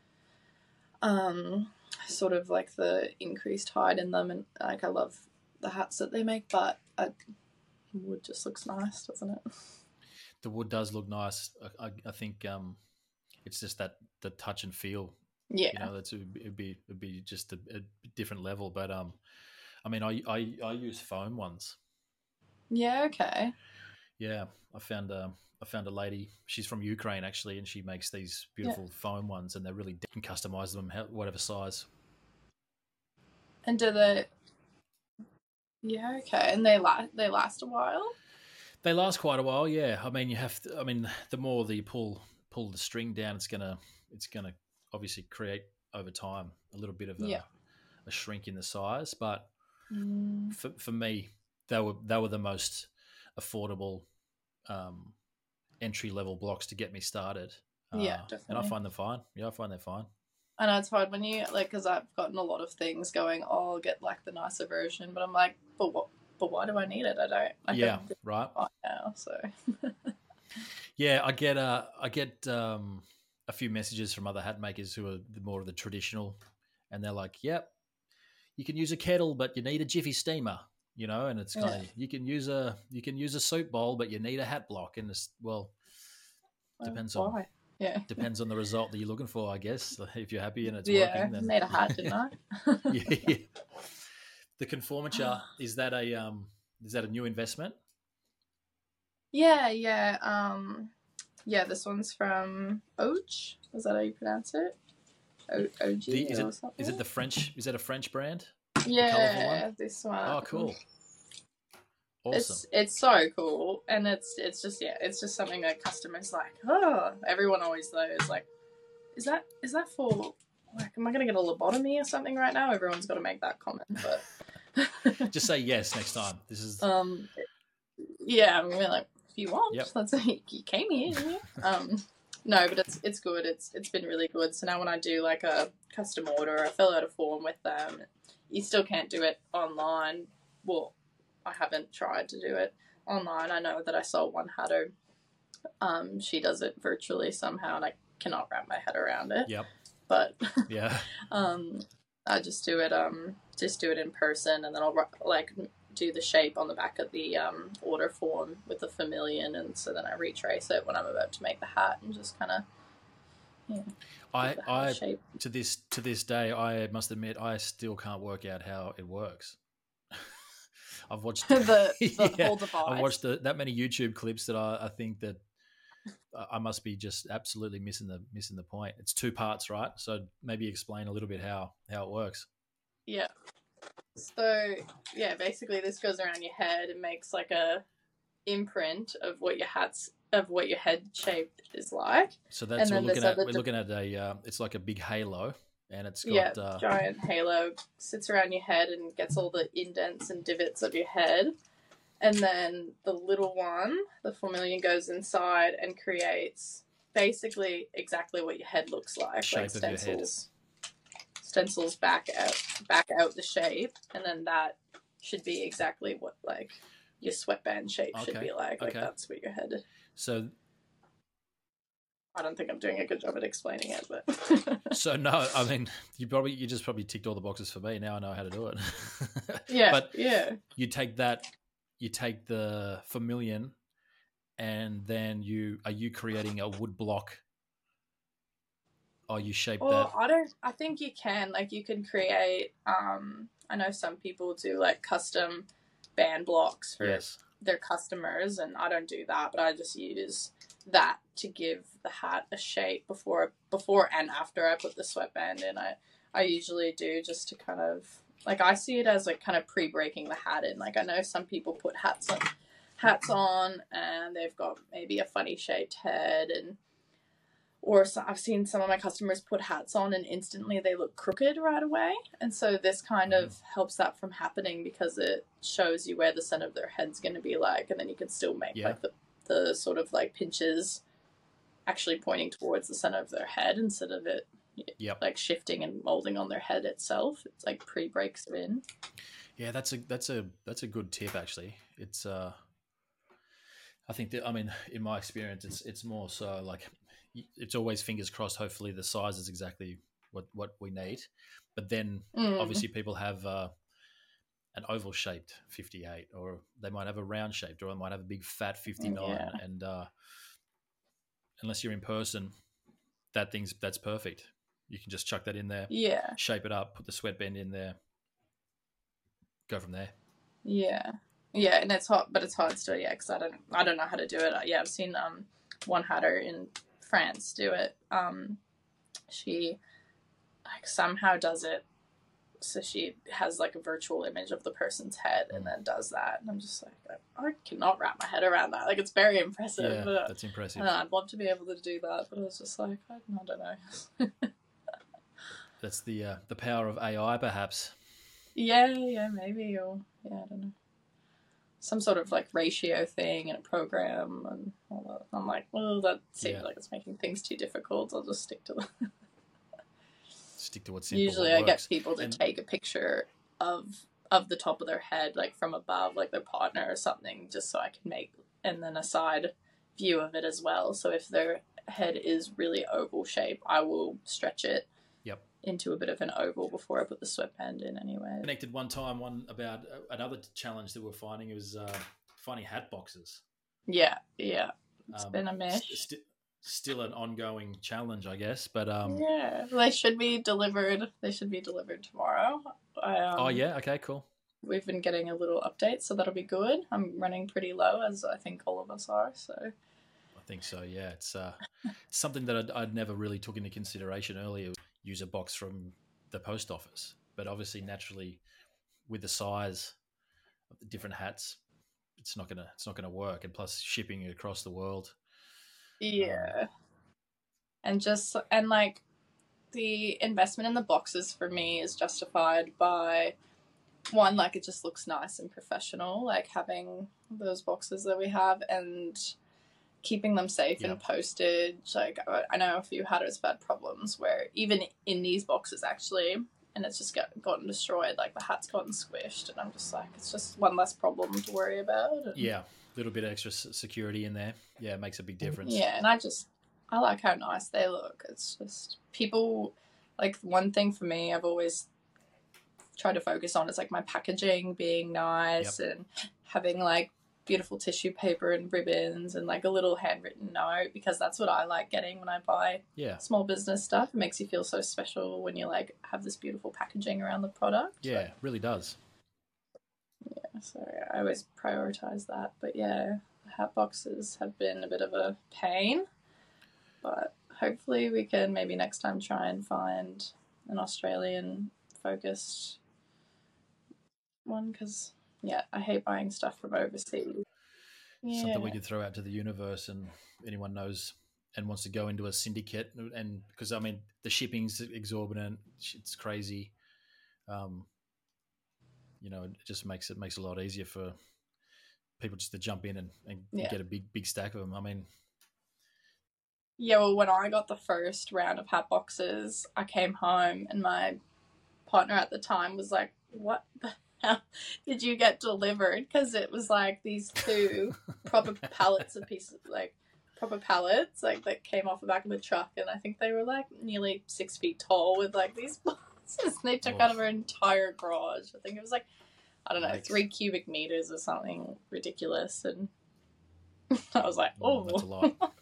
um sort of like the increased height in them, and like I love the hats that they make, but I, wood just looks nice, doesn't it? The wood does look nice. I, I, I think um, it's just that the touch and feel. Yeah, you know, that's it'd be it'd be, it'd be just a, a different level. But um, I mean, I, I I use foam ones. Yeah. Okay. Yeah, I found a I found a lady. She's from Ukraine actually, and she makes these beautiful yeah. foam ones, and they're really you can customize them whatever size. And do they? Yeah. Okay. And they last they last a while. They last quite a while. Yeah. I mean, you have to. I mean, the more that you pull pull the string down, it's gonna it's gonna obviously create over time a little bit of a, yeah. a shrink in the size. But mm. for for me, they were they were the most affordable um, entry level blocks to get me started. Uh, yeah, definitely. And I find them fine. Yeah, I find they're fine. I know it's hard when you like because I've gotten a lot of things going. Oh, I'll get like the nicer version, but I'm like, but what? But why do I need it? I don't. I yeah, right. Right now, so. yeah, I get. Uh, I get um, a few messages from other hat makers who are more of the traditional, and they're like, "Yep, you can use a kettle, but you need a jiffy steamer." You know, and it's kind of yeah. you can use a you can use a soup bowl, but you need a hat block, and it's well, depends well, why? on yeah depends on the result that you're looking for, I guess. If you're happy and it's yeah, working, then made a hat, didn't I? yeah, yeah. The Conformature, is that a um is that a new investment? Yeah, yeah, um, yeah. This one's from Oge. Is that how you pronounce it? O O G. The, is it is it the French? Is that a French brand? Yeah, one? This one. Oh, cool. Awesome. It's it's so cool, and it's it's just yeah, it's just something that customers like. Oh, everyone always though is like, is that is that for like, am I going to get a lobotomy or something right now? Everyone's got to make that comment, but just say yes next time. This is um, yeah, I mean, like if you want, yep. that's you came here, didn't you? um, no, but it's it's good. It's it's been really good. So now when I do like a custom order, I fill out a form with them. You still can't do it online. Well, I haven't tried to do it online. I know that I saw one hatter. Um, she does it virtually somehow, and I cannot wrap my head around it. Yep. But yeah, um, I just do it. Um, just do it in person, and then I'll like do the shape on the back of the um order form with the vermilion, and so then I retrace it when I'm about to make the hat, and just kind of. Yeah. I, I shape. to this to this day, I must admit, I still can't work out how it works. I've watched the, the yeah, whole device. I've watched the, that many YouTube clips that I, I think that I must be just absolutely missing the missing the point. It's two parts, right? So maybe explain a little bit how how it works. Yeah. So yeah, basically this goes around your head and makes like a imprint of what your hat's of what your head shape is like. So that's we're looking at. We're di- looking at a. Uh, it's like a big halo, and it's got yeah, uh, giant halo sits around your head and gets all the indents and divots of your head, and then the little one, the vermilion, goes inside and creates basically exactly what your head looks like, shape like stencils. Of your head. Stencils back out, back out the shape, and then that should be exactly what like your sweatband shape okay. should be like. Like okay. that's what your head. So I don't think I'm doing a good job at explaining it, but so no, I mean you probably you just probably ticked all the boxes for me. Now I know how to do it. yeah, but yeah. You take that, you take the vermilion, and then you are you creating a wood block. Or you shape well, that. I don't. I think you can. Like you can create. Um, I know some people do like custom band blocks for yes. their customers, and I don't do that. But I just use that to give the hat a shape before, before and after I put the sweatband in. I, I usually do just to kind of like I see it as like kind of pre-breaking the hat in. Like I know some people put hats on, hats on, and they've got maybe a funny shaped head and. Or so I've seen some of my customers put hats on and instantly they look crooked right away. And so this kind of helps that from happening because it shows you where the center of their head's going to be like. And then you can still make yeah. like the, the sort of like pinches actually pointing towards the center of their head instead of it Yep. like shifting and molding on their head itself. It's like pre-breaks it in. Yeah, that's a that's a that's a good tip actually. It's uh I think that I mean in my experience it's it's more so like it's always fingers crossed hopefully the size is exactly what what we need. But then Mm. obviously people have uh an oval shaped fifty-eight, or they might have a round shaped, or they might have a big fat fifty-nine. Yeah. And uh unless you're in person, that thing's that's perfect. You can just chuck that in there, Yeah. shape it up, put the sweatband in there, go from there. Yeah. Yeah, and it's hot, but it's hard still, yeah, because I don't, I don't know how to do it. Yeah, I've seen um one hatter in France do it. Um, she like somehow does it, so she has like a virtual image of the person's head and then does that, and I'm just like, I cannot wrap my head around that. Like, it's very impressive. Yeah, but, that's impressive. I don't know, I'd love to be able to do that, but I was just like, I, I don't know. That's the uh, the power of A I, perhaps. Yeah, yeah, maybe, or yeah, I don't know. Some sort of like ratio thing in a program and all that. I'm like, well, that seems Yeah. like it's making things too difficult. I'll just stick to the. Stick to what's simple. Usually, what I get works. people to And- take a picture of of the top of their head, like from above, like their partner or something, just so I can make, and then a side view of it as well. So if their head is really oval shape, I will stretch it Yep. into a bit of an oval before I put the sweatband in anyway. Connected one time one about uh, another challenge that we're finding. It was uh, finding hat boxes. Yeah, yeah. It's Um, been a mish. st- st- still an ongoing challenge, I guess. But um, Yeah, they should be delivered. They should be delivered tomorrow. I, um, oh yeah, okay, cool. We've been getting a little update, so that'll be good. I'm running pretty low, as I think all of us are. So I think so. Yeah, it's uh, it's something that I'd, I'd never really took into consideration earlier. Use a box from the post office, but obviously, naturally, with the size of the different hats, it's not gonna it's not gonna work. And plus, shipping it across the world. yeah, Um, and just and like the investment in the boxes for me is justified by one, like it just looks nice and professional, like having those boxes that we have, and keeping them safe Yeah. and postage. Like, I I know a few hatters have had problems where even in these boxes actually, and it's just got, gotten destroyed, like the hat's gotten squished, and I'm just like, it's just one less problem to worry about. And, yeah, a little bit of extra s- security in there. Yeah, it makes a big difference. yeah, and I just, I like how nice they look. It's just, people, like one thing for me, I've always tried to focus on is like my packaging being nice and having like beautiful tissue paper and ribbons and like a little handwritten note, because that's what I like getting when I buy Yeah, small business stuff. It makes you feel so special when you like have this beautiful packaging around the product. yeah, it really does. Yeah, so I always prioritize that. But yeah, hat boxes have been a bit of a pain, but hopefully we can maybe next time try and find an Australian focused one, because yeah, I hate buying stuff from overseas. Yeah. Something we could throw out to the universe, and anyone knows and wants to go into a syndicate, and because I mean the shipping's exorbitant, it's crazy. Um, you know, it just makes it makes it a lot easier for people just to jump in and, and Yeah. get a big big stack of them. I mean, Yeah, well, when I got the first round of hat boxes, I came home and my partner at the time was like, what the hell did you get delivered? Because it was like these two proper pallets of pieces, like proper pallets, like that came off the back of the truck, and I think they were like nearly six feet tall with like these boxes. And they took Oh. out of our entire garage. I think it was like, I don't know, Yikes. three cubic meters or something ridiculous. And I was like, mm, oh, that's a lot.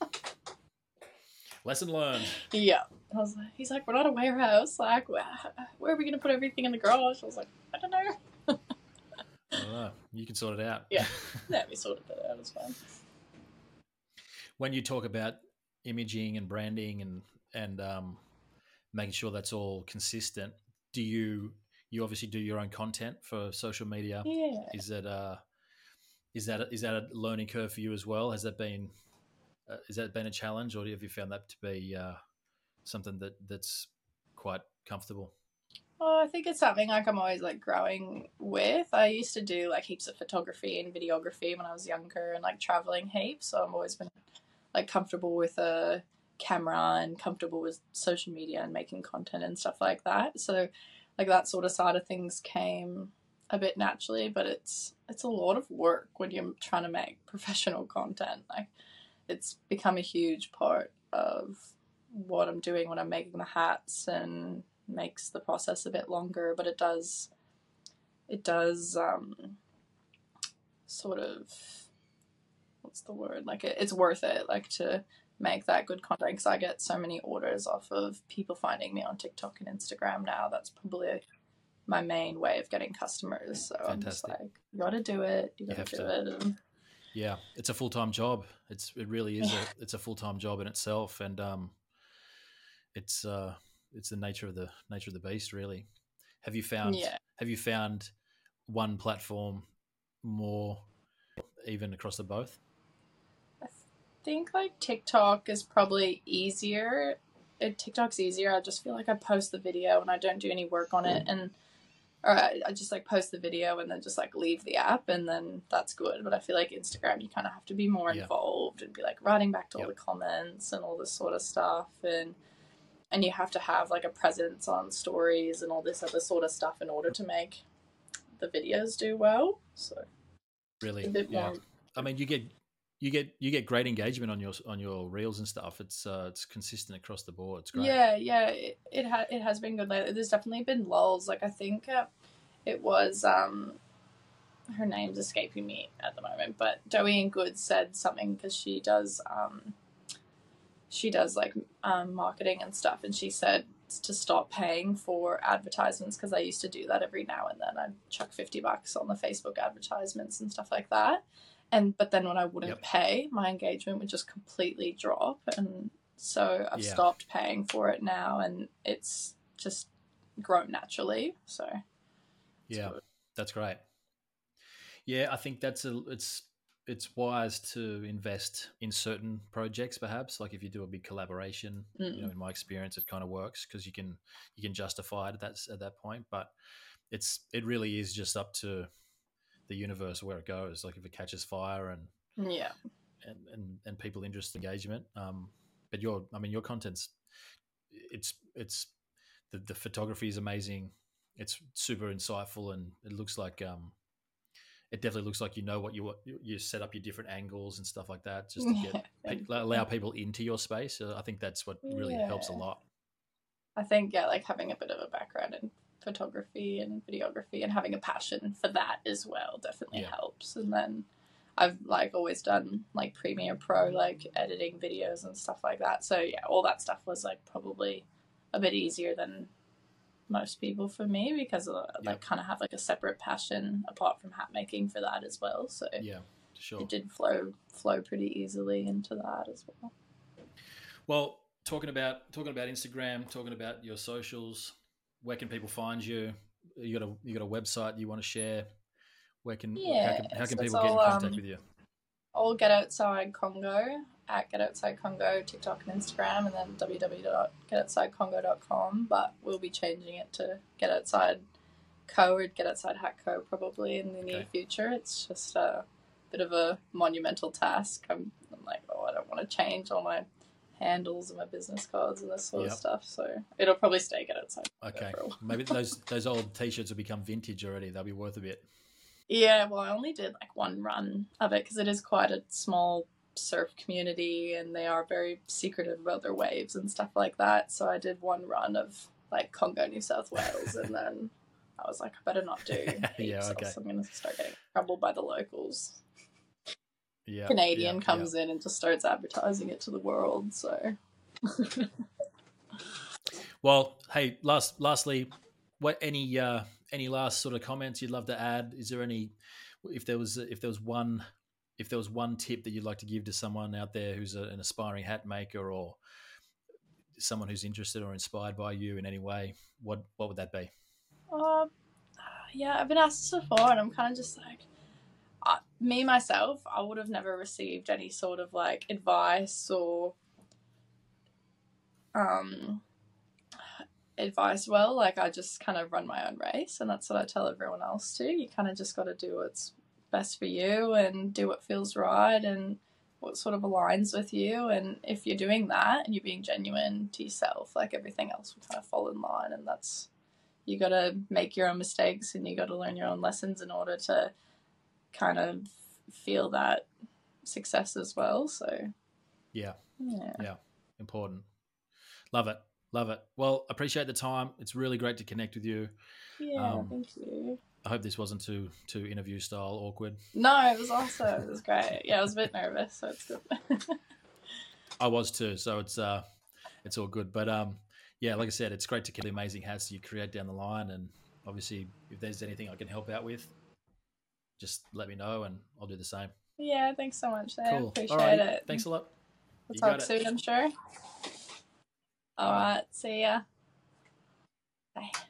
Lesson learned. yeah. I was like, he's like, we're not a warehouse. Like, where, where are we going to put everything in the garage? I was like, I don't know. I don't know. You can sort it out. Yeah. Yeah, we sorted that out as well. When you talk about imaging and branding and and um, making sure that's all consistent, do you you obviously do your own content for social media? Yeah. Is that uh is that a, is that a learning curve for you as well? Has that been uh, has that been a challenge, or have you found that to be uh, something that that's quite comfortable? Oh, I think it's something like I'm always like growing with. I used to do like heaps of photography and videography when I was younger and like traveling heaps. So I've always been like comfortable with a camera and comfortable with social media and making content and stuff like that. So like that sort of side of things came a bit naturally, but it's it's a lot of work when you're trying to make professional content. Like it's become a huge part of what I'm doing when I'm making the hats, and makes the process a bit longer, but it does it does um sort of, what's the word, like it, it's worth it, like to make that good content, because I get so many orders off of people finding me on TikTok and Instagram now. That's probably my main way of getting customers. So Fantastic. I'm just like, you gotta do it, you gotta you do to. it. And yeah, it's a full-time job. It's it really is yeah. a it's a full-time job in itself, and um it's uh it's the nature of the nature of the beast, really. Have you found yeah. have you found one platform more even across the both? I think like TikTok is probably easier. It, TikTok's easier. I just feel like I post the video and I don't do any work on it, and or I, I just like post the video and then just like leave the app, and then that's good. But I feel like Instagram, you kind of have to be more yeah. involved and be like writing back to yep. all the comments and all this sort of stuff, and and you have to have like a presence on stories and all this other sort of stuff in order to make the videos do well. So really, a bit yeah. more. I mean, you get you get you get great engagement on your on your reels and stuff. It's uh, it's consistent across the board. It's great. Yeah, yeah. It it, ha- it has been good lately. There's definitely been lulls. Like I think uh, it was um, her name's escaping me at the moment, but Doey and Good said something, because she does um. she does like um, marketing and stuff, and she said to stop paying for advertisements, because I used to do that every now and then. I'd chuck fifty bucks on the Facebook advertisements and stuff like that, and but then when I wouldn't yep. pay, my engagement would just completely drop, and so I've yeah. stopped paying for it now, and it's just grown naturally. So yeah, good. That's great. Yeah, I think that's a it's it's wise to invest in certain projects, perhaps. Like if you do a big collaboration, mm. you know, in my experience, it kind of works because you can you can justify it at that at that point. But it's it really is just up to the universe where it goes. Like if it catches fire and yeah, and and, and people interest engagement. Um, but your I mean your content's it's it's the the photography is amazing. It's super insightful, and it looks like um. It definitely looks like you know what you you set up your different angles and stuff like that, just to get yeah. allow people into your space. So I think that's what really yeah. helps a lot. I think yeah, like having a bit of a background in photography and videography and having a passion for that as well definitely yeah. helps. And then I've like always done like Premiere Pro, like editing videos and stuff like that. So yeah, all that stuff was like probably a bit easier than most people for me, because I like yep. kind of have like a separate passion apart from hat making for that as well. So yeah, sure. It did flow flow pretty easily into that as well. Well, talking about talking about Instagram, talking about your socials, where can people find you? You got a you got a website you want to share? Where can yeah, how can, how can so people get in contact um, with you? I'll Get Outside Congo at Get Outside Congo, TikTok and Instagram, and then w w w dot get outside congo dot com. But we'll be changing it to Get Outside Co or Get Outside Hat Co probably in the okay. near future. It's just a bit of a monumental task. I'm, I'm like, oh, I don't want to change all my handles and my business cards and this sort yep. of stuff. So it'll probably stay Get Outside. Okay, maybe those those old T-shirts will become vintage already. They'll be worth a bit. Yeah, well, I only did like one run of it because it is quite a small surf community and they are very secretive about their waves and stuff like that. So I did one run of like Congo, New South Wales, and then I was like, I better not do heaps, yeah, okay. else I'm going to start getting in trouble by the locals. Yeah, Canadian yeah, comes yeah. in and just starts advertising it to the world. So, well, hey, last, lastly, what any uh, any last sort of comments you'd love to add? Is there any, if there was if there was one if there was one tip that you'd like to give to someone out there who's a, an aspiring hat maker or someone who's interested or inspired by you in any way, what what would that be? Uh, yeah, I've been asked this before, and I'm kind of just like, uh, me myself, I would have never received any sort of like advice or um advice. Well, like I just kind of run my own race, and that's what I tell everyone else too. You kind of just got to do what's best for you and do what feels right, and what sort of aligns with you. And if you're doing that and you're being genuine to yourself, like everything else will kind of fall in line. And that's, you got to make your own mistakes and you got to learn your own lessons in order to kind of feel that success as well. So yeah, yeah, yeah, important. Love it, love it. Well, appreciate the time. It's really great to connect with you. Yeah, Um, thank you. I hope this wasn't too too interview style awkward. No, it was awesome. It was great. Yeah, I was a bit nervous, so it's good. I was too, so it's uh, it's all good. But um, yeah, like I said, it's great to get the amazing hats you create down the line, and obviously, if there's anything I can help out with, just let me know, and I'll do the same. Yeah, thanks so much, Sam. Cool. Appreciate Alrighty. it. Thanks a lot. We'll You talk got it. soon, I'm sure. All right. See ya. Bye.